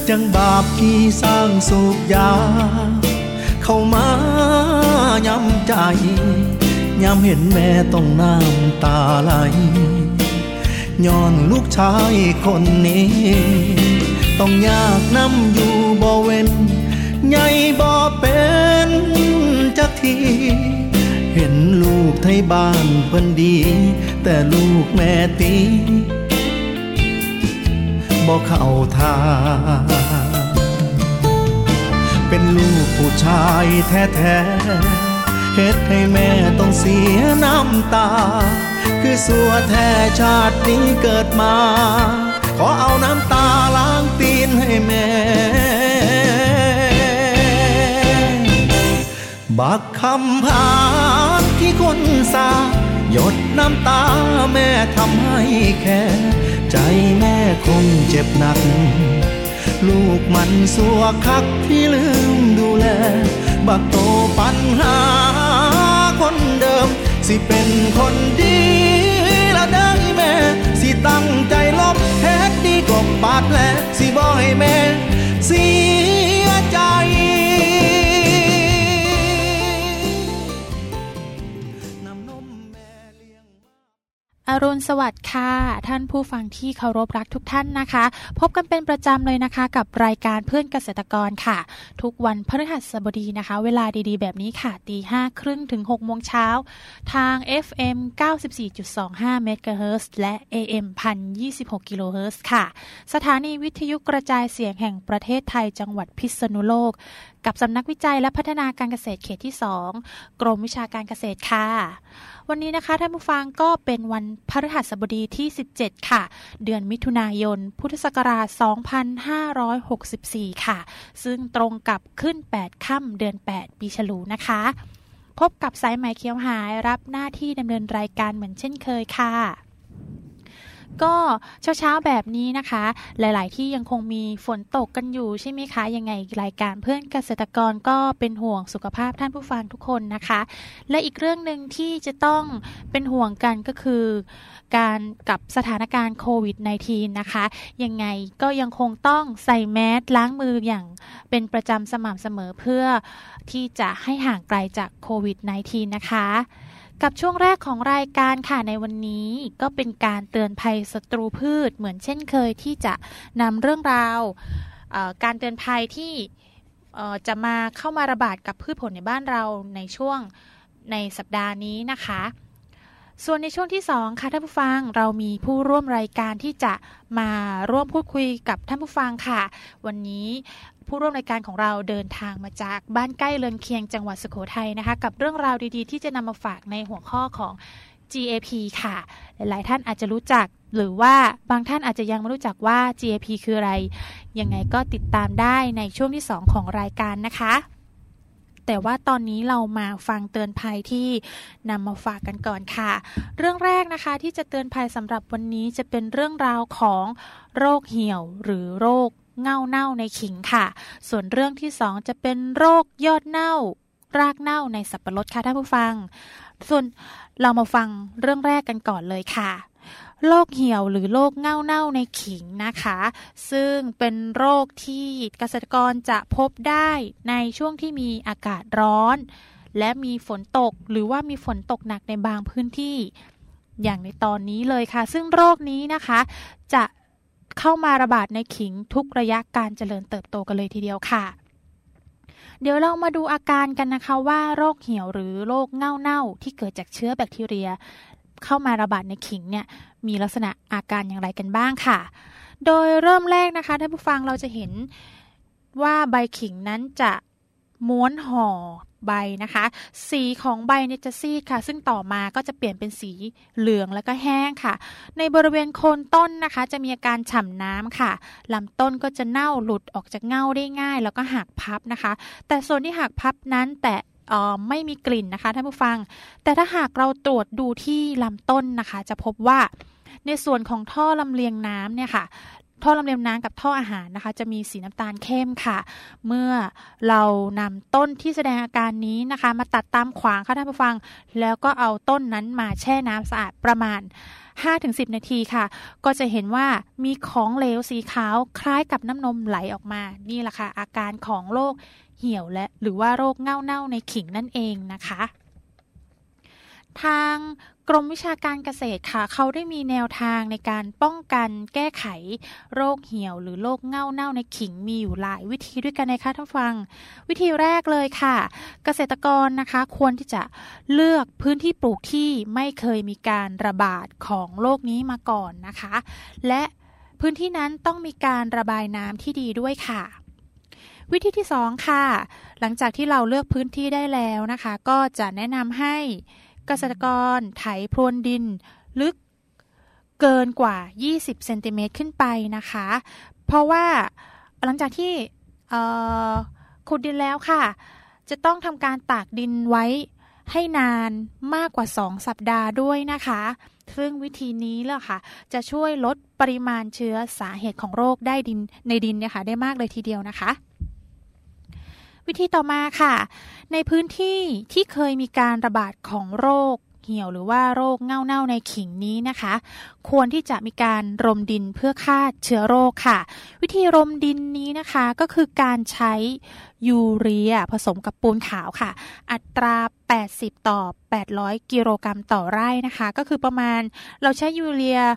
จังบาปที่สร้างสูบยาเข้ามาย้ำใจย้ำเห็นแม่ต้องน้ำตาไหลย้อนลูกชายคนนี้ต้องยากน้ำอยู่บ่เว้นใหญ่บ่เป็นจักทีเห็นลูกไทยบ้านเพิ่นดีแต่ลูกแม่ตีบ่เข้าทางเป็นลูกผู้ชายแท้ๆเฮ็ดให้แม่ต้องเสียน้ำตาคือสัวแท้ชาตินี้เกิดมาขอเอาน้ำตาล้างตีนให้แม่บักคำพานที่คนสาหยดน้ำตาแม่ทำให้แค่ใจแม่คงเจ็บหนักลูกมันสัวคักที่ลืมดูแลบักโตปัญหาคนเดิมสิเป็นคนดีละได้แม่สิตั้งใจลบเฮ็ดดีกว่าบาดแผลสิบ่ให้แม่เสียใจอรุณสวัสดิ์ค่ะท่านผู้ฟังที่เคารพรักทุกท่านนะคะพบกันเป็นประจำเลยนะคะกับรายการเพื่อนเกษตรกรค่ะทุกวันพฤหัสบดีนะคะเวลาดีๆแบบนี้ค่ะ 5:30 ถึง 6 โมงเช้าทาง FM 94.25 เมกะเฮิรตซ์และ AM 1026 กิโลเฮิรตซ์ค่ะสถานีวิทยุกระจายเสียงแห่งประเทศไทยจังหวัดพิษณุโลกกับสำนักวิจัยและพัฒนาการเกษตรเขตที่ 2 กรมวิชาการเกษตรค่ะวันนี้นะคะท่านผู้ฟังก็เป็นวันพฤหัสบดีที่ 17 ค่ะเดือนมิถุนายนพุทธศักราช 2564 ค่ะซึ่งตรงกับขึ้น 8 ค่ำเดือน 8 ปีฉลูนะคะพบกับสายไหมเขียวหายรับหน้าที่ดำเนินรายการเหมือนเช่นเคยค่ะก็เช้าๆแบบนี้นะคะหลายๆที่ยังคงมีฝนตกกันอยู่ใช่ไหมคะยังไงรายการเพื่อนเกษตรกรก็เป็นห่วงสุขภาพท่านผู้ฟังทุกคนนะคะและอีกเรื่องนึงที่จะต้องเป็นห่วงกันก็คือการกับสถานการณ์โควิด -19 นะคะยังไงก็ยังคงต้องใส่แมสล้างมืออย่างเป็นประจำสม่ำเสมอเพื่อที่จะให้ห่างไกลจากโควิด -19 นะคะกับช่วงแรกของรายการค่ะในวันนี้ก็เป็นการเตือนภัยศัตรูพืชเหมือนเช่นเคยที่จะนำเรื่องราวการเตือนภัยที่จะมาเข้ามาระบาดกับพืชผลในบ้านเราในช่วงในสัปดาห์นี้นะคะส่วนในช่วงที่2ค่ะท่านผู้ฟังเรามีผู้ร่วมรายการที่จะมาร่วมพูดคุยกับท่านผู้ฟังค่ะวันนี้ผู้ร่วมรายการของเราเดินทางมาจากบ้านใกล้เรือนเคียงจังหวัดสุโขทัยนะคะกับเรื่องราวดีๆที่จะนำมาฝากในหัวข้อของ GAP ค่ะหลายๆท่านอาจจะรู้จักหรือว่าบางท่านอาจจะยังไม่รู้จักว่า GAP คืออะไรยังไงก็ติดตามได้ในช่วงที่2ของรายการนะคะแต่ว่าตอนนี้เรามาฟังเตือนภัยที่นำมาฝากกันก่อนค่ะเรื่องแรกนะคะที่จะเตือนภัยสำหรับวันนี้จะเป็นเรื่องราวของโรคเหี่ยวหรือโรคเง่าเน่าในขิงค่ะส่วนเรื่องที่2จะเป็นโรคยอดเน่ารากเน่าในสับปะรดค่ะท่านผู้ฟังส่วนเรามาฟังเรื่องแรกกันก่อนเลยค่ะโรคเหี่ยวหรือโรคเง่าเน่าในขิงนะคะซึ่งเป็นโรคที่เกษตรกรจะพบได้ในช่วงที่มีอากาศร้อนและมีฝนตกหรือว่ามีฝนตกหนักในบางพื้นที่อย่างในตอนนี้เลยค่ะซึ่งโรคนี้นะคะจะเข้ามาระบาดในขิงทุกระยะการเจริญเติบโตกันเลยทีเดียวค่ะเดี๋ยวเรามาดูอาการกันนะคะว่าโรคเหี่ยวหรือโรคเง่าเน่าที่เกิดจากเชื้อแบคทีเรียเข้ามาระบาดในขิงเนี่ยมีลักษณะอาการอย่างไรกันบ้างค่ะโดยเริ่มแรกนะคะท่านผู้ฟังเราจะเห็นว่าใบขิงนั้นจะม้วนห่อใบนะคะสีของใบเนี่ยจะซีดค่ะซึ่งต่อมาก็จะเปลี่ยนเป็นสีเหลืองแล้วก็แห้งค่ะในบริเวณโคนต้นนะคะจะมีอาการฉ่ำน้ำค่ะลำต้นก็จะเน่าหลุดออกจากเง่าได้ง่ายแล้วก็หักพับนะคะแต่ส่วนที่หักพับนั้นแต่ไม่มีกลิ่นนะคะท่านผู้ฟังแต่ถ้าหากเราตรวจดูที่ลำต้นนะคะจะพบว่าในส่วนของท่อลำเลียงน้ำเนี่ยค่ะท่อลำเลียงน้ำกับท่ออาหารนะคะจะมีสีน้ำตาลเข้มค่ะเมื่อเรานำต้นที่แสดงอาการนี้นะคะมาตัดตามขวางค่ะท่านผู้ฟังแล้วก็เอาต้นนั้นมาแช่น้ำสะอาดประมาณ 5-10 นาทีค่ะก็จะเห็นว่ามีของเหลวสีขาวคล้ายกับน้ำนมไหลออกมานี่แหละค่ะอาการของโรคเหี่ยวและหรือว่าโรคเง่าเน่าในขิงนั่นเองนะคะทางกรมวิชาการเกษตรค่ะเขาได้มีแนวทางในการป้องกันแก้ไขโรคเหี่ยวหรือโรคเง่าเน่าในขิงมีอยู่หลายวิธีด้วยกันนะคะท่านฟังวิธีแรกเลยค่ะเกษตรกรนะคะควรที่จะเลือกพื้นที่ปลูกที่ไม่เคยมีการระบาดของโรคนี้มาก่อนนะคะและพื้นที่นั้นต้องมีการระบายน้ำที่ดีด้วยค่ะวิธีที่2ค่ะหลังจากที่เราเลือกพื้นที่ได้แล้วนะคะก็จะแนะนำให้เกษตรกรไถพรวนดินลึกเกินกว่า20เซนติเมตรขึ้นไปนะคะเพราะว่าหลังจากที่ขุดดินแล้วค่ะจะต้องทำการตากดินไว้ให้นานมากกว่า2สัปดาห์ด้วยนะคะซึ่งวิธีนี้แหละค่ะจะช่วยลดปริมาณเชื้อสาเหตุของโรคได้ในดินเนี่ยค่ะได้มากเลยทีเดียวนะคะวิธีต่อมาค่ะในพื้นที่ที่เคยมีการระบาดของโรคเหี่ยวหรือว่าโรคเง่าเน่าในขิงนี้นะคะควรที่จะมีการรมดินเพื่อฆ่าเชื้อโรคค่ะวิธีรมดินนี้นะคะก็คือการใช้ยูเรียผสมกับปูนขาวค่ะอัตรา80ต่อ800กิโลกรัมต่อไร่นะคะก็คือประมาณเราใช้ยูเรีย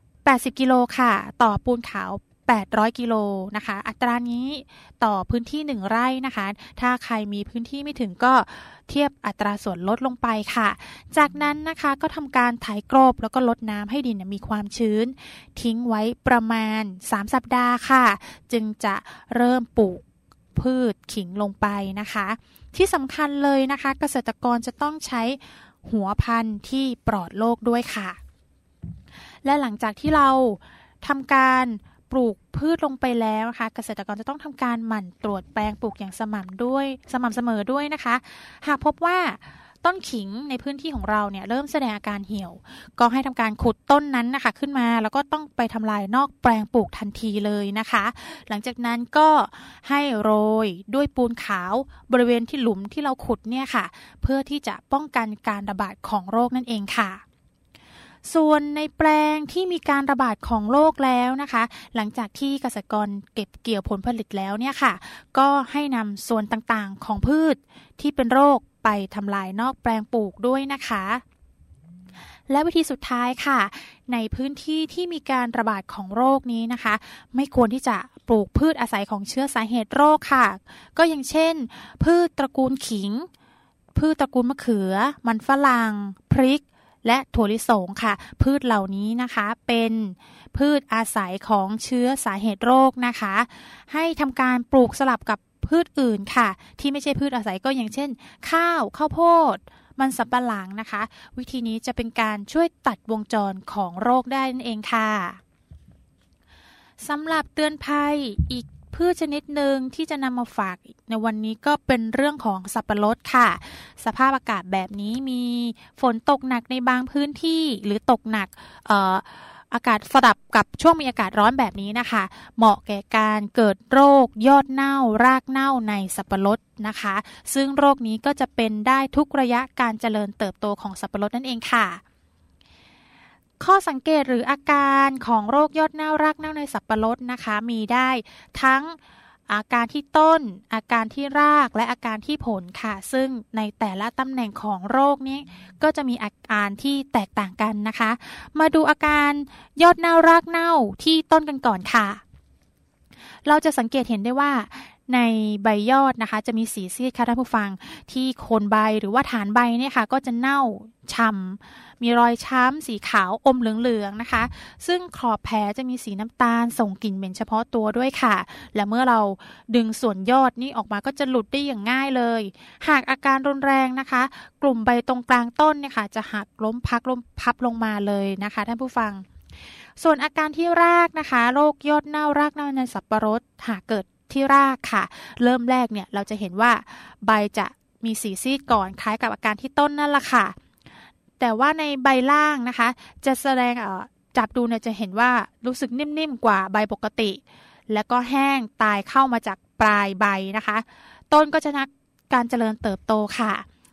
80กิโลค่ะต่อปูนขาว800กิโลนะคะอัตรานี้ต่อพื้นที่1ไร่นะคะถ้าใครมีพื้นที่ไม่ถึงก็เทียบอัตราส่วนลดลงไปค่ะจากนั้นนะคะก็ทำการไถกลบแล้วก็ลดน้ำให้ดินมีความชื้นทิ้งไว้ประมาณ3สัปดาห์ค่ะจึงจะเริ่มปลูกพืชขิงลงไปนะคะที่สำคัญเลยนะคะเกษตรกรจะต้องใช้หัวพันธุ์ที่ปลอดโรคด้วยค่ะและหลังจากที่เราทำการปลูกพืชลงไปแล้วนะคะเกษตรกรจะต้องทำการหมั่นตรวจแปลงปลูกอย่างสม่ำเสมอด้วยนะคะหากพบว่าต้นขิงในพื้นที่ของเราเนี่ยเริ่มแสดงอาการเหี่ยวก็ให้ทำการขุดต้นนั้นนะคะขึ้นมาแล้วก็ต้องไปทำลายนอกแปลงปลูกทันทีเลยนะคะหลังจากนั้นก็ให้โรยด้วยปูนขาวบริเวณที่หลุมที่เราขุดเนี่ยค่ะเพื่อที่จะป้องกันการระบาดของโรคนั่นเองค่ะส่วนในแปลงที่มีการระบาดของโรคแล้วนะคะหลังจากที่เกษตรกรเก็บเกี่ยวผลผลิตแล้วเนี่ยค่ะก็ให้นำส่วนต่างๆของพืชที่เป็นโรคไปทำลายนอกแปลงปลูกด้วยนะคะและวิธีสุดท้ายค่ะในพื้นที่ที่มีการระบาดของโรคนี้นะคะไม่ควรที่จะปลูกพืชอาศัยของเชื้อสาเหตุโรคค่ะก็อย่างเช่นพืชตระกูลขิงพืชตระกูลมะเขือมันฝรั่งพริกและถั่วลิสงค่ะพืชเหล่านี้นะคะเป็นพืชอาศัยของเชื้อสาเหตุโรคนะคะให้ทำการปลูกสลับกับพืชอื่นค่ะที่ไม่ใช่พืชอาศัยก็อย่างเช่นข้าวโพดมันสำปะหลังนะคะวิธีนี้จะเป็นการช่วยตัดวงจรของโรคได้นั่นเองค่ะสำหรับเตือนภัยอีกพืชชนิดหนึ่งที่จะนำมาฝากในวันนี้ก็เป็นเรื่องของสับปะรดค่ะสภาพอากาศแบบนี้มีฝนตกหนักในบางพื้นที่หรือตกหนักอากาศสลับกับช่วงมีอากาศร้อนแบบนี้นะคะเหมาะแก่การเกิดโรคยอดเน่ารากเน่าในสับปะรดนะคะซึ่งโรคนี้ก็จะเป็นได้ทุกระยะการเจริญเติบโตของสับปะรดนั่นเองค่ะข้อสังเกตหรืออาการของโรคยอดเน่ารากเน่าในสับปะรดนะคะมีได้ทั้งอาการที่ต้นอาการที่รากและอาการที่ผลค่ะซึ่งในแต่ละตำแหน่งของโรคนี้ก็จะมีอาการที่แตกต่างกันนะคะมาดูอาการยอดเน่ารากเน่าที่ต้นกันก่อนค่ะเราจะสังเกตเห็นได้ว่าในใบยอดนะคะจะมีสีซีดค่ะท่านผู้ฟังที่โคนใบหรือว่าฐานใบเนี่ยค่ะก็จะเน่าฉ่ำมีรอยช้ำสีขาวอมเหลืองๆนะคะซึ่งขอบแผลจะมีสีน้ำตาลส่งกลิ่นเหม็นเฉพาะตัวด้วยค่ะและเมื่อเราดึงส่วนยอดนี้ออกมาก็จะหลุดได้อย่างง่ายเลยหากอาการรุนแรงนะคะกลุ่มใบตรงกลางต้นเนี่ยค่ะจะหักล้มพับลงมาเลยนะคะท่านผู้ฟังส่วนอาการที่รากนะคะโรคยอดเน่ารากเน่าในสับปะรดหากเกิดที่รากค่ะเริ่มแรกเนี่ยเราจะเห็นว่าใบจะมีสีซีดก่อนคล้ายกับอาการที่ต้นนั่นแหละค่ะแต่ว่าในใบล่างนะคะจะแสดงจับดูเนี่ยจะเห็นว่ารู้สึกนิ่มๆกว่าใบปกติแล้วก็แห้งตายเข้ามาจากปลายใบนะคะต้นก็จะนักการเจริญเติบโตค่ะ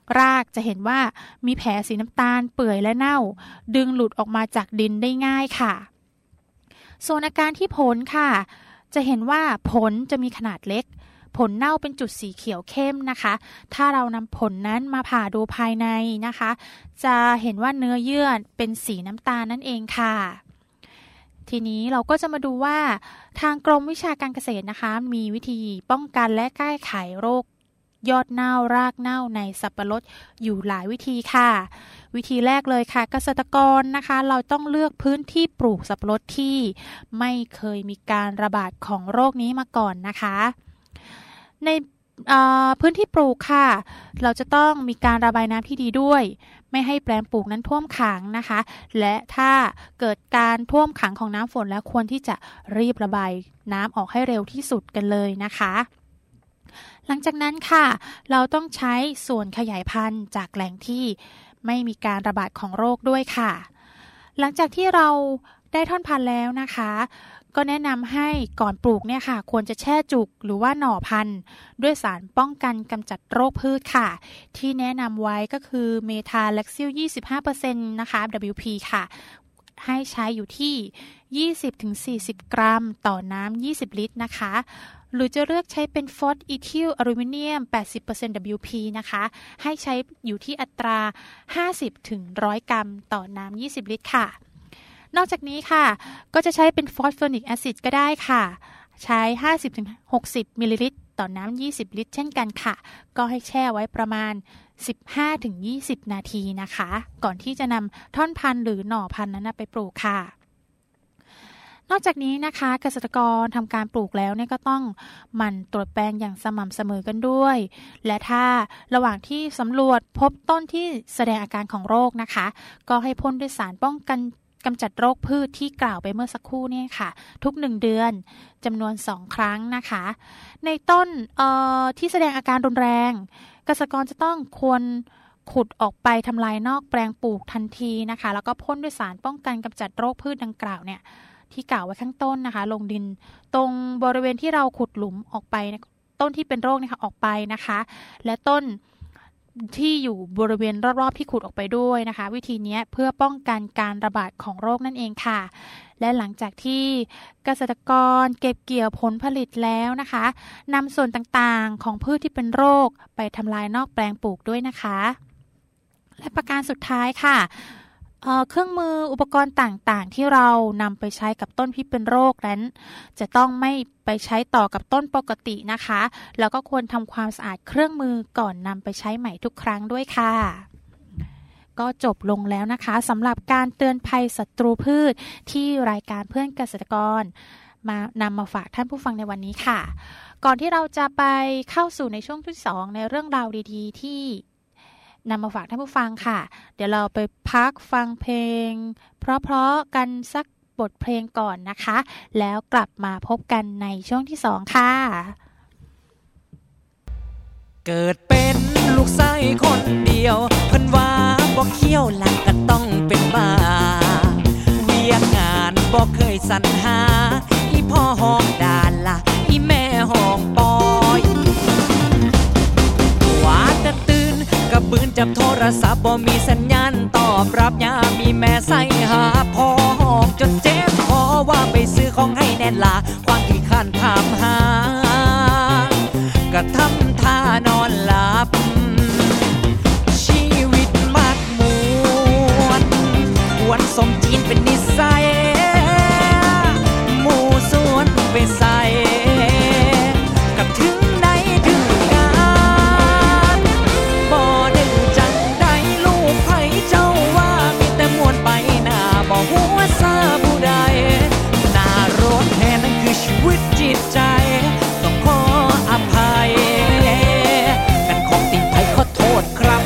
รากจะเห็นว่ามีแผลสีน้ำตาลเปื่อยและเน่าดึงหลุดออกมาจากดินได้ง่ายค่ะส่วนอาการที่ผลค่ะจะเห็นว่าผลจะมีขนาดเล็กผลเน่าเป็นจุดสีเขียวเข้มนะคะถ้าเรานำผลนั้นมาผ่าดูภายในนะคะจะเห็นว่าเนื้อเยื่อเป็นสีน้ำตาลนั่นเองค่ะทีนี้เราก็จะมาดูว่าทางกรมวิชาการเกษตรนะคะมีวิธีป้องกันและแก้ไขโรคยอดเน่ารากเน่าในสับปะรดอยู่หลายวิธีค่ะวิธีแรกเลยค่ะเกษตรกรนะคะเราต้องเลือกพื้นที่ปลูกสับปะรดที่ไม่เคยมีการระบาดของโรคนี้มาก่อนนะคะในพื้นที่ปลูกค่ะเราจะต้องมีการระบายน้ำที่ดีด้วยไม่ให้แปลงปลูกนั้นท่วมขังนะคะและถ้าเกิดการท่วมขังของน้ำฝนแล้วควรที่จะรีบระบายน้ำออกให้เร็วที่สุดกันเลยนะคะหลังจากนั้นค่ะเราต้องใช้ส่วนขยายพันธุ์จากแหล่งที่ไม่มีการระบาดของโรคด้วยค่ะหลังจากที่เราได้ท่อนพันธุ์แล้วนะคะก็แนะนำให้ก่อนปลูกเนี่ยค่ะควรจะแช่จุกหรือว่าหน่อพันธุ์ด้วยสารป้องกันกำจัดโรคพืชค่ะที่แนะนำไว้ก็คือเมทาแล็กซิล 25% นะคะ WP ค่ะให้ใช้อยู่ที่ 20-40 กรัมต่อน้ำ20 ลิตรนะคะหรือจะเลือกใช้เป็นฟอสอีทิลอลูมิเนียม 80% WP นะคะให้ใช้อยู่ที่อัตรา 50-100 กรัมต่อน้ำ20 ลิตรค่ะนอกจากนี้ค่ะก็จะใช้เป็นฟอสฟอริกแอซิดก็ได้ค่ะใช้ 50-60 มิลลิลิตรต่อน้ำ20 ลิตรเช่นกันค่ะก็ให้แช่ไว้ประมาณ 15-20 นาทีนะคะก่อนที่จะนำท่อนพันธุ์หรือหน่อพันธุ์นั้นไปปลูกค่ะนอกจากนี้นะคะเกษตรกรทำการปลูกแล้วเนี่ยก็ต้องหมั่นตรวจแปลงอย่างสม่ำเสมอกันด้วยและถ้าระหว่างที่สำรวจพบต้นที่แสดงอาการของโรคนะคะก็ให้พ่นด้วยสารป้องกันกำจัดโรคพืชที่กล่าวไปเมื่อสักครู่นี่ค่ะทุก1 เดือนจำนวน2 ครั้งนะคะในต้นที่แสดงอาการรุนแรงเกษตรกรจะต้องควรขุดออกไปทำลายนอกแปลงปลูกทันทีนะคะแล้วก็พ่นด้วยสารป้องกันกำจัดโรคพืชดังกล่าวเนี่ยที่กล่าวไว้ข้างต้นนะคะลงดินตรงบริเวณที่เราขุดหลุมออกไปต้นที่เป็นโรคนะคะออกไปนะคะและต้นที่อยู่บริเวณรอบๆที่ขุดออกไปด้วยนะคะวิธีนี้เพื่อป้องกันการระบาดของโรคนั่นเองค่ะและหลังจากที่เกษตรกรเก็บเกี่ยวผลผลิตแล้วนะคะนำส่วนต่างๆของพืชที่เป็นโรคไปทำลายนอกแปลงปลูกด้วยนะคะและประการสุดท้ายค่ะเครื่องมืออุปกรณ์ต่างๆที่เรานำไปใช้กับต้นที่เป็นโรคนั้นจะต้องไม่ไปใช้ต่อกับต้นปกตินะคะแล้วก็ควรทำความสะอาดเครื่องมือก่อนนำไปใช้ใหม่ทุกครั้งด้วยค่ะก็จบลงแล้วนะคะสำหรับการเตือนภัยศัตรูพืชที่รายการเพื่อนเกษตรกรนำมาฝากท่านผู้ฟังในวันนี้ค่ะก่อนที่เราจะไปเข้าสู่ในช่วงที่2ในเรื่องราวดีๆที่นำมาฝากท่านผู้ฟังค่ะเดี๋ยวเราไปพักฟังเพลงเพราะๆกันสักบทเพลงก่อนนะคะแล้วกลับมาพบกันในช่วงที่2ค่ะเกิดเป็นลูกไส้คนเดียวเพิ่นว่าบ่เขี้ยวหลักก็ต้องเป็นบ้าเวียกงานบ่เคยสรรหาอีพ่อห้องด่านละอีแม่ห้องปอยว่าแต่ตื่นกระบืนจับโทรศัพท์บ่มีสัญญาณตอบรับยามมีแม่ใส่หาพ่อห้องจนเจ็บคอว่าไปซื้อของให้แน่นล่ะความขี้คร้านถามหาก็ทำท่านอนหลับชีวิตมักมวนหวนสมจีนเป็นนิสัยหมู่สวนไปใส่กับถึงใดถึงการบ่ดึงจังใดลูกไผเจ้าว่ามีแต่มวนไปหน้าบ่หัวซาผู้ใดหน้ารถแท้นั่นคือชีวิตจิตใจต้องขออภัยกันของติดไผขอโทษครับ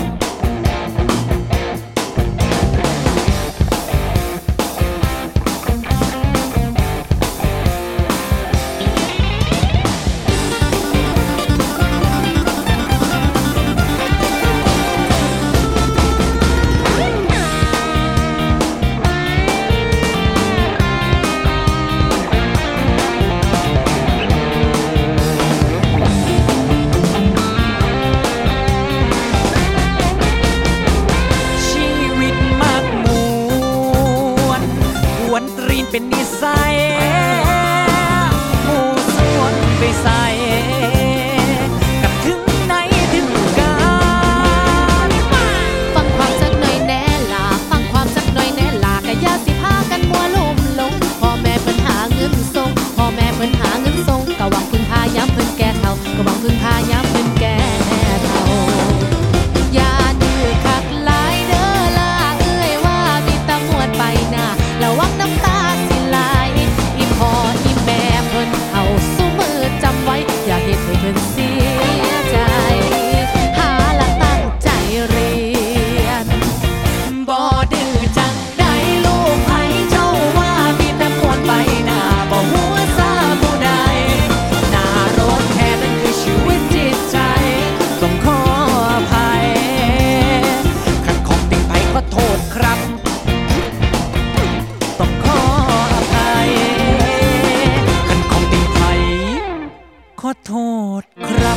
โทษครับ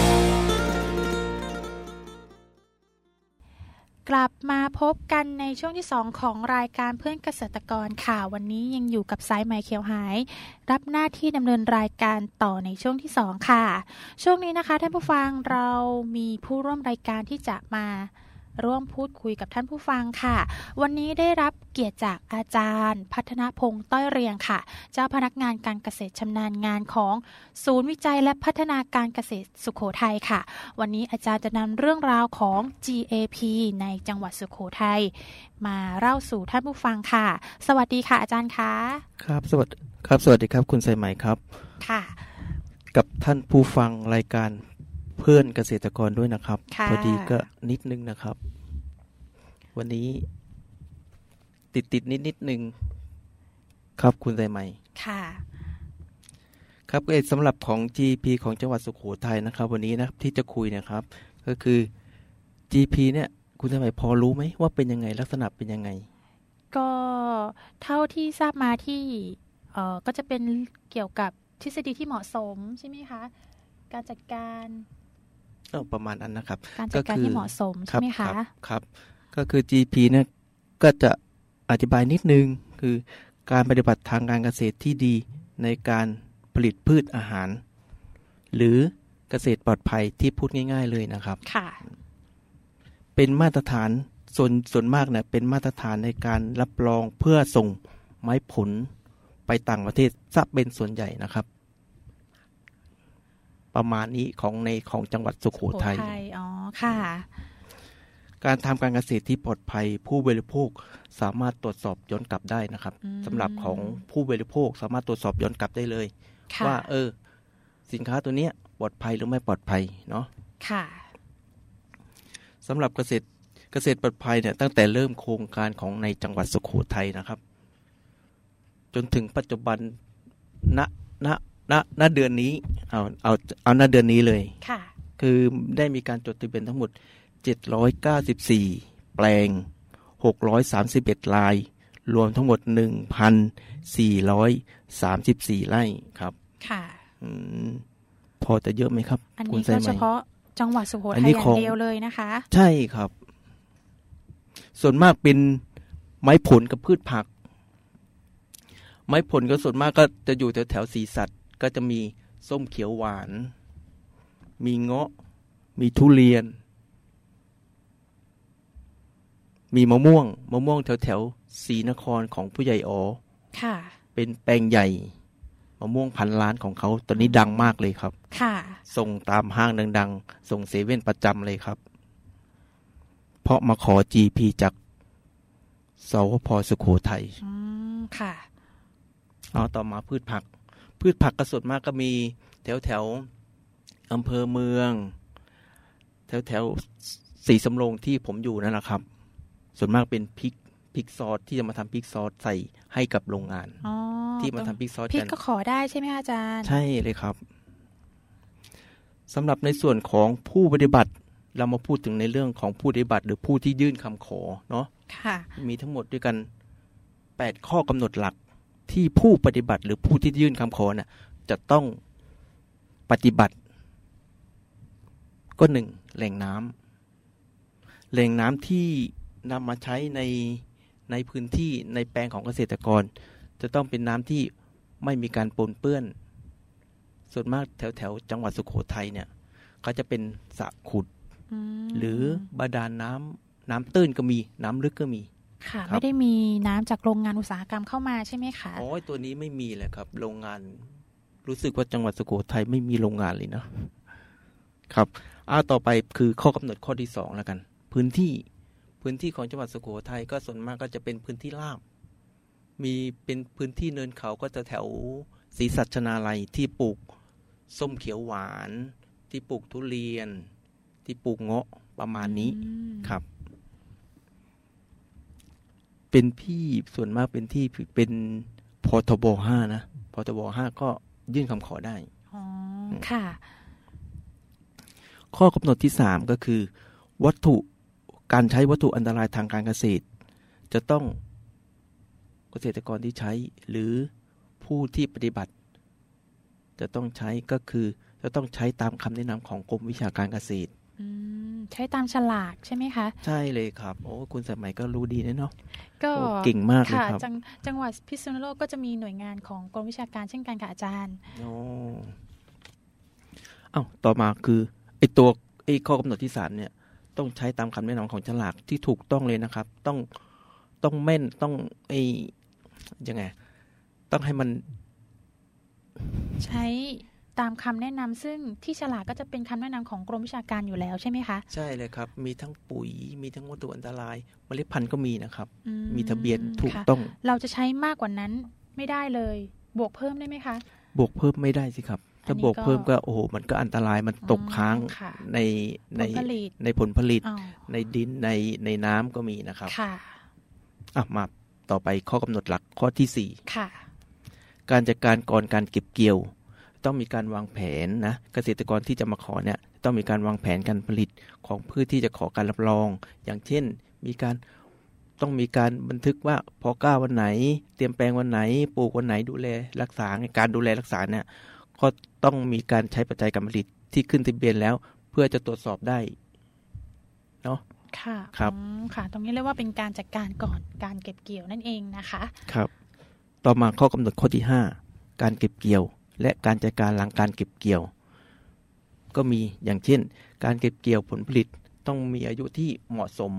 กลับมาพบกันในช่วงที่2ของรายการเพื่อนเกษตรกรค่ะวันนี้ยังอยู่กับสายไหมเขียวหายรับหน้าที่ดำเนินรายการต่อในช่วงที่2ค่ะช่วงนี้นะคะท่านผู้ฟังเรามีผู้ร่วมรายการที่จะมาร่วมพูดคุยกับท่านผู้ฟังค่ะวันนี้ได้รับเกียรติจากอาจารย์พัฒนพงษ์ต้อยเรียงค่ะเจ้าพนักงานการเกษตรชำนาญงานของศูนย์วิจัยและพัฒนาการเกษตรสุโขทัยค่ะวันนี้อาจารย์จะนำเรื่องราวของ GAP ในจังหวัดสุโขทัยมาเล่าสู่ท่านผู้ฟังค่ะสวัสดีค่ะอาจารย์คะครับสวัสดีครับคุณสายไหมครับค่ะกับท่านผู้ฟังรายการเพื่อนเกษตรกรด้วยนะครับพอดีก็นิดนึงนะครับวันนี้ติดนิดนึงครับคุณสายไหมค่ะครับสำหรับของ GP ของจังหวัดสุโขทัยนะครับวันนี้นะที่จะคุยนะครับก็คือ GP เนี่ยคุณสายไหมพอรู้ไหมว่าเป็นยังไงลักษณะเป็นยังไงก็เท่าที่ทราบมาที่ก็จะเป็นเกี่ยวกับทฤษฎีที่เหมาะสมใช่ไหมคะการจัดการประมาณนั้นนะครับการจัดการที่เหมาะสมใช่ไหมคะครับก็คือ GP เนี่ยก็จะอธิบายนิดนึงคือการปฏิบัติทางการเกษตรที่ดีในการผลิตพืชอาหารหรือเกษตรปลอดภัยที่พูดง่ายๆเลยนะครับค่ะเป็นมาตรฐานส่วนมากเนี่ยเป็นมาตรฐานในการรับรองเพื่อส่งไม้ผลไปต่างประเทศซะเป็นส่วนใหญ่นะครับประมาณนี้ของจังหวัดสุโขทัยอ๋อค่ะการทำการเกษตรที่ปลอดภัยผู้บริโภคสามารถตรวจสอบย้อนกลับได้นะครับสำหรับของผู้บริโภคสามารถตรวจสอบย้อนกลับได้เลยว่าสินค้าตัวนี้ปลอดภัยหรือไม่ปลอดภัยเนาะค่ะสำหรับเกษตรปลอดภัยเนี่ยตั้งแต่เริ่มโครงการของในจังหวัดสุโขทัยนะครับจนถึงปัจจุบันณเดือนนี้เอาณเดือนนี้เลยค่ะคือได้มีการจดทะเบียนทั้งหมด794แปลง631รายรวมทั้งหมด 1,434 ไร่ครับค่ะพอจะเยอะไหมครับอันนี้ก็เฉพาะจังหวัดสุโขทัยอย่างเดียวเลยนะคะใช่ครับส่วนมากเป็นไม้ผลกับพืชผักไม้ผลก็ส่วนมากก็จะอยู่แถวศรีสัตว์ก็จะมีส้มเขียวหวานมีเงาะมีทุเรียนมีมะม่วงแถวศรีนครของผู้ใหญ่อ๋อค่ะเป็นแปลงใหญ่มะม่วงพันล้านของเขาตอนนี้ดังมากเลยครับค่ะส่งตามห้างดังๆส่งเซเว่นประจำเลยครับเพราะมาขอ GP จากสวพ.สุโขทัยค่ะเอาต่อมาพืชผักก็ส่วนมากก็มีแถวอำเภอเมืองแถวศรีสำโรงที่ผมอยู่นั่นแหละครับส่วนมากเป็นพริกซอสที่จะมาทำพริกซอสใส่ให้กับโรงงานที่มาทำพริกซอสกันพริกก็ขอได้ใช่ไหมอาจารย์ใช่เลยครับสำหรับในส่วนของผู้ปฏิบัติเรามาพูดถึงในเรื่องของผู้ปฏิบัติหรือผู้ที่ยื่นคำขอเนาะค่ะมีทั้งหมดด้วยกัน8ข้อกำหนดหลักที่ผู้ปฏิบัติหรือผู้ที่ยื่นคำขอน่ะจะต้องปฏิบัติก็1แหล่งน้ำที่นำมาใช้ในพื้นที่ในแปลงของเกษตรกรจะต้องเป็นน้ำที่ไม่มีการปนเปื้อนส่วนมากแถวจังหวัดสุโขทัยเนี่ยเขาจะเป็นสระขุดหรือบาดาลน้ำตื้นก็มีน้ำลึกก็มีค่ะไม่ได้มีน้ำจากโรงงานอุตสาหกรรมเข้ามาใช่ไหมคะอ๋อตัวนี้ไม่มีเลยครับโรงงานรู้สึกว่าจังหวัดสุโขทัยไม่มีโรงงานเลยนะครับต่อไปคือข้อกำหนดข้อที่2แล้วกันพื้นที่ของจังหวัดสุโขทัยก็ส่วนมากก็จะเป็นพื้นที่ราบมีเป็นพื้นที่เนินเขาก็จะแถวศรีสัชนาลัยที่ปลูกส้มเขียวหวานที่ปลูกทุเรียนที่ปลูกเงาะประมาณนี้ครับเป็นที่ส่วนมากเป็นที่เป็นพทบ5นะพทบ5ก็ยื่นคำขอได้อ๋อค่ะข้อกำหนดที่3ก็คือการใช้วัตถุอันตรายทางการเกษตรจะต้องเกษตรกรที่ใช้หรือผู้ที่ปฏิบัติจะต้องใช้ก็คือจะต้องใช้ตามคำแนะนำของกรมวิชาการเกษตรใช้ตามฉลากใช่ไหมคะใช่เลยครับโอ้คุณสมัยก็รู้ดีนะเนาะก็เก่งมากเลยครับจังหวัดพิษณุโลกก็จะมีหน่วยงานของกรมวิชาการเช่นกันค่ะอาจารย์ต่อมาคือไอ้ข้อกำหนดที่3เนี่ยต้องใช้ตามคำแนะนำของฉลากที่ถูกต้องเลยนะครับต้องแม่นต้องยังไงต้องให้มันใช้ตามคำแนะนำซึ่งที่ฉลากก็จะเป็นคำแนะนำของกรมวิชาการอยู่แล้วใช่ไหมคะใช่เลยครับมีทั้งปุ๋ยมีทั้งวัตถุอันตรายเมล็ดพันธุ์ก็มีนะครับมีทะเบียนถูกต้องเราจะใช้มากกว่านั้นไม่ได้เลยบวกเพิ่มได้ไหมคะบวกเพิ่มไม่ได้สิครับถ้าบวกเพิ่มก็โอ้โหมันก็อันตรายมันตกค้างในผลผลิตในดินในน้ำก็มีนะครับมาต่อไปข้อกำหนดหลักข้อที่4การจัดการก่อนการเก็บเกี่ยวต้องมีการวางแผนนะเกษตรกรที่จะมาขอเนี่ยต้องมีการวางแผนการผลิตของพืชที่จะขอการรับรองอย่างเช่นต้องมีการบันทึกว่าพอกล้าวันไหนเตรียมแปลงวันไหนปลูกวันไหนดูแลรักษาการดูแลรักษาเนี่ยก็ต้องมีการใช้ปัจจัยการผลิตที่ขึ้นทะเบียนแล้วเพื่อจะตรวจสอบได้เนาะค่ะครับค่ะตรงนี้เรียกว่าเป็นการจัดการก่อนการเก็บเกี่ยวนั่นเองนะคะครับต่อมาข้อกำหนดข้อที่5การเก็บเกี่ยวและการจัดการหลังการเก็บเกี่ยวก็มีอย่างเช่นการเก็บเกี่ยวผลผลิตต้องมีอายุที่เหมาะสม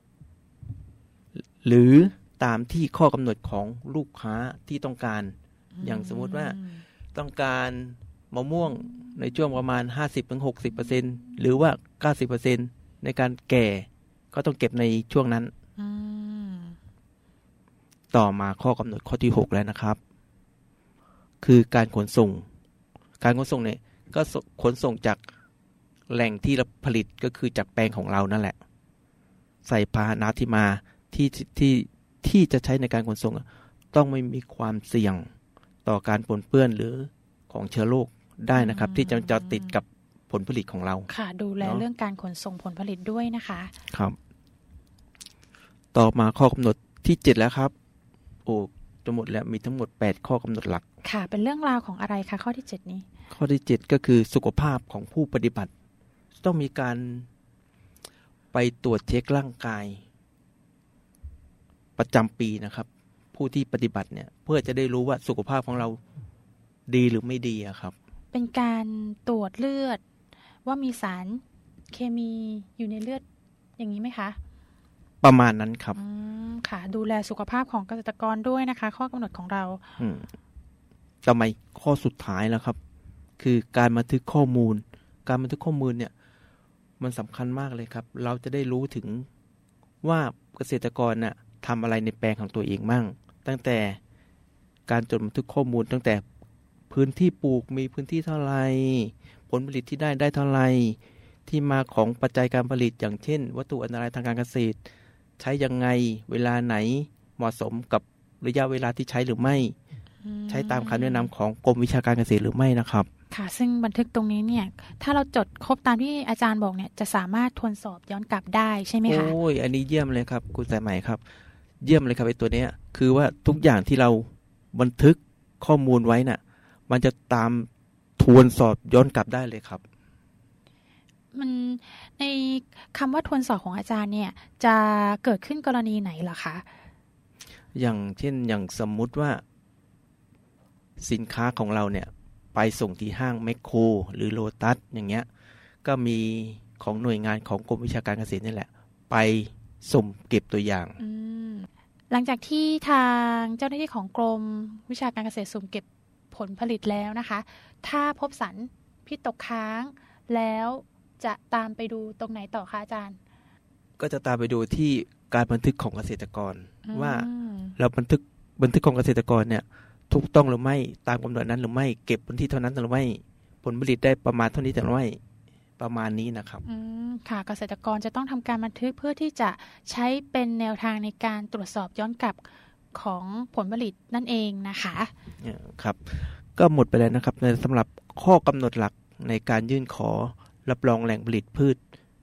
หรือตามที่ข้อกำหนดของลูกค้าที่ต้องการอย่างสมมติว่าต้องการมะม่วงในช่วงประมาณ 50-60% หรือว่า 90% ในการแก่ก็ต้องเก็บในช่วงนั้นต่อมาข้อกำหนดข้อที่6แล้วนะครับคือการขนส่งเนี่ยก็ขนส่งจากแหล่งที่เราผลิตก็คือจากแปลงของเรานั่นแหละใส่พาหนะที่มาที่จะใช้ในการขนส่งต้องไม่มีความเสี่ยงต่อการปนเปื้อนหรือของเชื้อโรคได้นะครับที่จะติดกับผลผลิตของเราค่ะดูแลเรื่องการขนส่งผลผลิตด้วยนะคะครับต่อมาข้อกำหนดที่7แล้วครับจะหมดแล้วมีทั้งหมด8ข้อกำหนดหลักค่ะเป็นเรื่องราวของอะไรคะข้อที่7นี้ข้อที่7ก็คือสุขภาพของผู้ปฏิบัติต้องมีการไปตรวจเช็คร่างกายประจำปีนะครับผู้ที่ปฏิบัติเนี่ยเพื่อจะได้รู้ว่าสุขภาพของเราดีหรือไม่ดีครับเป็นการตรวจเลือดว่ามีสารเคมีอยู่ในเลือดอย่างนี้ไหมคะประมาณนั้นครับค่ะดูแลสุขภาพของเกษตรกรด้วยนะคะข้อกำหนดของเราต่อมาข้อสุดท้ายแล้วครับคือการบันทึกข้อมูลเนี่ยมันสำคัญมากเลยครับเราจะได้รู้ถึงว่าเกษตรกรน่ะทำอะไรในแปลงของตัวเองมั่งตั้งแต่การจดบันทึกข้อมูลตั้งแต่พื้นที่ปลูกมีพื้นที่เท่าไหร่ผลผลิตที่ได้เท่าไหร่ที่มาของปัจจัยการผลิตอย่างเช่นวัตถุอันตรายทางการเกษตรใช้ยังไงเวลาไหนเหมาะสมกับระยะเวลาที่ใช้หรือไม่ใช้ตามคำแนะนำของกรมวิชาการเกษตรหรือไม่นะครับค่ะซึ่งบันทึกตรงนี้เนี่ยถ้าเราจดครบตามที่อาจารย์บอกเนี่ยจะสามารถทวนสอบย้อนกลับได้ใช่ไหมคะโอ้ยอันนี้เยี่ยมเลยครับคุณสายไหมครับเยี่ยมเลยครับไอ้ตัวเนี้ยคือว่าทุกอย่างที่เราบันทึกข้อมูลไว้น่ะมันจะตามทวนสอบย้อนกลับได้เลยครับมันในคำว่าทวนสอบของอาจารย์เนี่ยจะเกิดขึ้นกรณีไหนเหรอคะอย่างเช่นอย่างสมมุติว่าสินค้าของเราเนี่ยไปส่งที่ห้างแมคโครหรือโลตัสอย่างเงี้ยก็มีของหน่วยงานของกรมวิชาการเกษตรนี่แหละไปสุ่มเก็บตัวอย่างหลังจากที่ทางเจ้าหน้าที่ของกรมวิชาการเกษตรสุ่มเก็บผลผลิตแล้วนะคะถ้าพบสารพิษตกค้างแล้วจะตามไปดูตรงไหนต่อคะอาจารย์ก็จะตามไปดูที่การบันทึกของเกษตรกรว่าเราบันทึกของเกษตรกรเนี่ยถูกต้องหรือไม่ตามกำหนดนั้นหรือไม่เก็บพื้นที่เท่านั้นหรือไม่ผลผลิตได้ประมาณเท่านี้หรือไม่ประมาณนี้นะครับค่ะเกษตรกรจะต้องทำการบันทึกเพื่อที่จะใช้เป็นแนวทางในการตรวจสอบย้อนกลับของผลผลิตนั่นเองนะคะครับก็หมดไปแล้วนะครับในสำหรับข้อกำหนดหลักในการยื่นขอรับรองแหล่งผลิตพืช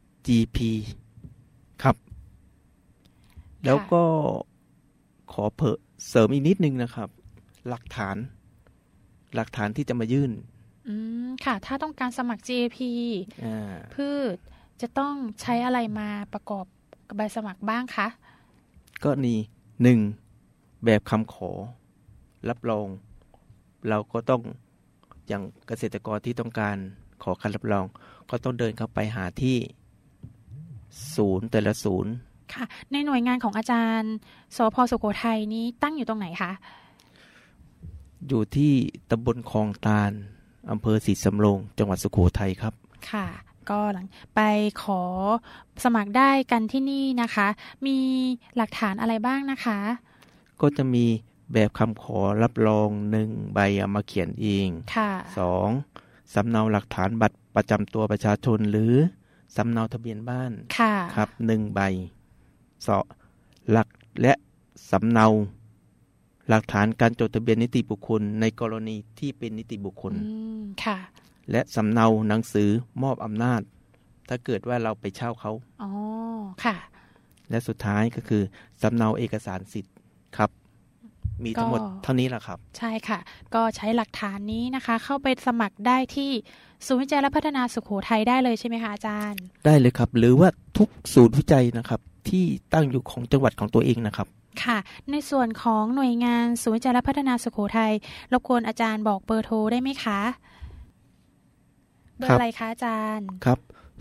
GP ครับแล้วก็ขอเสริมอีกนิดนึงนะครับหลักฐานที่จะมายื่นค่ะถ้าต้องการสมัคร GAP พืชจะต้องใช้อะไรมาประกอบกับใบสมัครบ้างคะก็นี่1แบบคำขอรับรองเราก็ต้องอย่างเกษตรกรที่ต้องการขอการรับรองก็ต้องเดินเข้าไปหาที่ศูนย์แต่ละศูนย์ค่ะในหน่วยงานของอาจารย์สพ.สุโขทัยนี้ตั้งอยู่ตรงไหนคะอยู่ที่ตำบลคลองตาลอำเภอศรีสำโรงจังหวัดสุโขทัยครับค่ะก็หลังไปขอสมัครได้กันที่นี่นะคะมีหลักฐานอะไรบ้างนะคะก็จะมีแบบคำขอรับรอง1ใบเอามาเขียนเองค่ะ 2สำเนาหลักฐานบัตรประจำตัวประชาชนหรือสำเนาทะเบียนบ้านค่ะครับ1ใบหลักและสำเนาหลักฐานการจดทะเบียนนิติบุคคลในกรณีที่เป็นนิติบุคคลค่ะและสำเนาหนังสือมอบอำนาจถ้าเกิดว่าเราไปเช่าเขาอ๋อค่ะและสุดท้ายก็คือสำเนาเอกสารสิทธิ์ครับมีทั้งหมดเท่านี้แหละครับใช่ค่ะก็ใช้หลักฐานนี้นะคะเข้าไปสมัครได้ที่ศูนย์วิจัยและพัฒนาสุโขทัยได้เลยใช่ไหมคะอาจารย์ได้เลยครับหรือว่าทุกศูนย์วิจัยนะครับที่ตั้งอยู่ของจังหวัดของตัวเองนะครับค่ะในส่วนของหน่วยงานศูนย์วิจัยและพัฒนาสุโขทัยรบกวนอาจารย์บอกเบอร์โทรได้ไหมคะเบอร์อะไรคะอาจารย์ครับ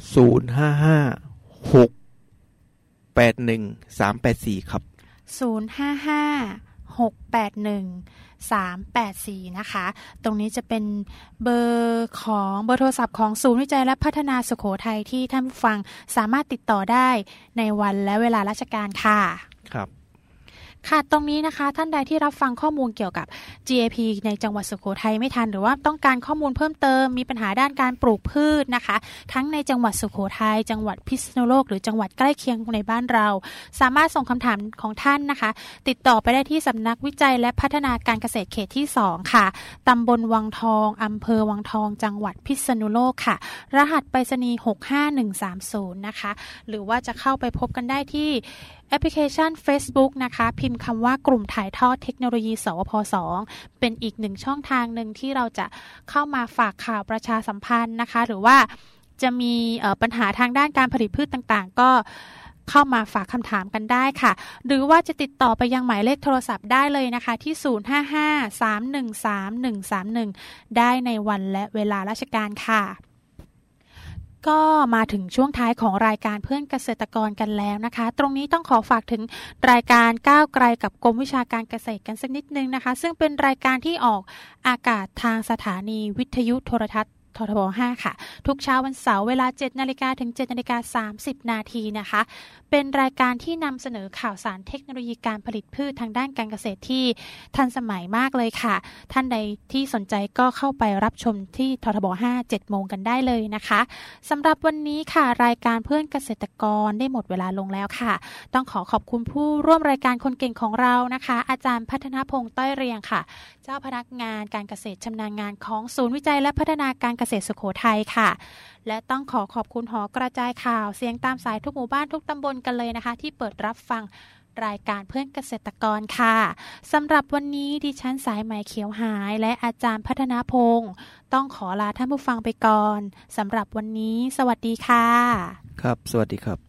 055-681-384ครับ 055-681-384นะคะตรงนี้จะเป็นเบอร์โทรศัพท์ของศูนย์วิจัยและพัฒนาสุโขทัยที่ท่านผู้ฟังสามารถติดต่อได้ในวันและเวลาราชการค่ะครับค่ะตรงนี้นะคะท่านใดที่รับฟังข้อมูลเกี่ยวกับ GAP ในจังหวัดสุโขทัยไม่ทันหรือว่าต้องการข้อมูลเพิ่มเติมมีปัญหาด้านการปลูกพืชนะคะทั้งในจังหวัดสุโขทัยจังหวัดพิษณุโลกหรือจังหวัดใกล้เคียงในบ้านเราสามารถส่งคำถามของท่านนะคะติดต่อไปได้ที่สำนักวิจัยและพัฒนาการเกษตรเขตที่2ค่ะตำบลวังทองอำเภอวังทองจังหวัดพิษณุโลกค่ะรหัสไปรษณีย์65130นะคะหรือว่าจะเข้าไปพบกันได้ที่แอปพลิเคชัน Facebook นะคะพิมพ์คำว่ากลุ่มถ่ายทอดเทคโนโลยีสวพ2เป็นอีกหนึ่งช่องทางหนึ่งที่เราจะเข้ามาฝากข่าวประชาสัมพันธ์นะคะหรือว่าจะมีปัญหาทางด้านการผลิตพืชต่างๆก็เข้ามาฝากคำถามกันได้ค่ะหรือว่าจะติดต่อไปยังหมายเลขโทรศัพท์ได้เลยนะคะที่055-313-131ได้ในวันและเวลาราชการค่ะก็มาถึงช่วงท้ายของรายการเพื่อนเกษตรกรกันแล้วนะคะตรงนี้ต้องขอฝากถึงรายการก้าวไกลกับกรมวิชาการเกษตรกันสักนิดนึงนะคะซึ่งเป็นรายการที่ออกอากาศทางสถานีวิทยุโทรทัศน์ททบ5ค่ะทุกเช้าวันเสาร์เวลา 7:00 นถึง 7:30 นนะคะเป็นรายการที่นำเสนอข่าวสารเทคโนโลยีการผลิตพืชทางด้านการเกษตรที่ทันสมัยมากเลยค่ะท่านใดที่สนใจก็เข้าไปรับชมที่ททบ5 7 โมงกันได้เลยนะคะสำหรับวันนี้ค่ะรายการเพื่อนเกษตรกรได้หมดเวลาลงแล้วค่ะต้องขอบคุณผู้ร่วมรายการคนเก่งของเรานะคะอาจารย์พัฒนพงษ์ต้อยเรียงค่ะเจ้าพนักงานการเกษตรชำนาญงานของศูนย์วิจัยและพัฒนาการเกษตรสุโขทัยค่ะและต้องขอบคุณหอกระจายข่าวเสียงตามสายทุกหมู่บ้านทุกตำบลกันเลยนะคะที่เปิดรับฟังรายการเพื่อนเกษตรกรค่ะสำหรับวันนี้ดิฉันสายไหมเขียวหายและอาจารย์พัฒนพงษ์ต้องขอลาท่านผู้ฟังไปก่อนสำหรับวันนี้สวัสดีค่ะครับสวัสดีครับ